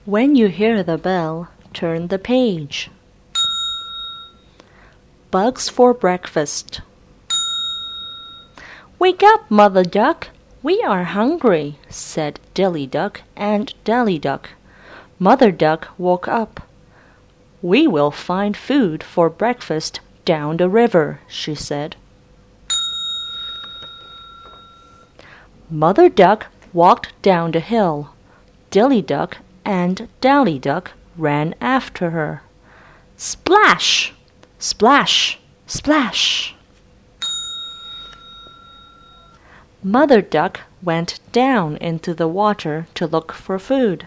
When you hear the bell, turn the page. Bugs for breakfast. "Wake up, Mother Duck! We are hungry," said Dilly Duck and Dally Duck. Mother Duck woke up. "We will find food for breakfast down the river," she said. Mother Duck walked down the hill. Dilly Duck and Dally Duck ran after her. Splash! Splash! Splash! Mother Duck went down into the water to look for food.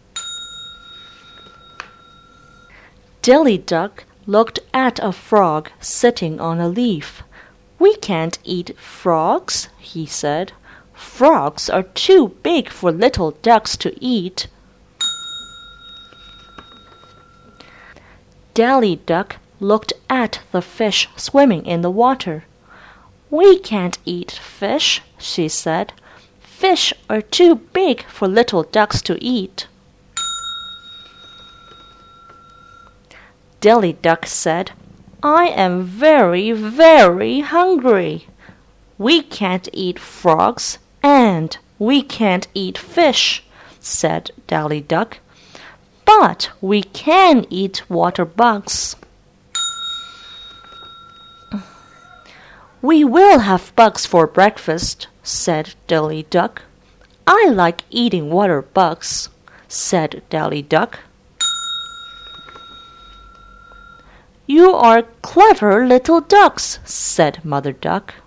Dilly Duck looked at a frog sitting on a leaf. "We can't eat frogs," he said. "Frogs are too big for little ducks to eat." Dally Duck looked at the fish swimming in the water. "We can't eat fish," she said. "Fish are too big for little ducks to eat." Dilly Duck said, "I am very, very hungry." "We can't eat frogs, and we can't eat fish," said Dally Duck. "But we can eat water bugs." "We will have bugs for breakfast," said Dilly Duck. "I like eating water bugs," said Dally Duck. "You are clever little ducks," said Mother Duck.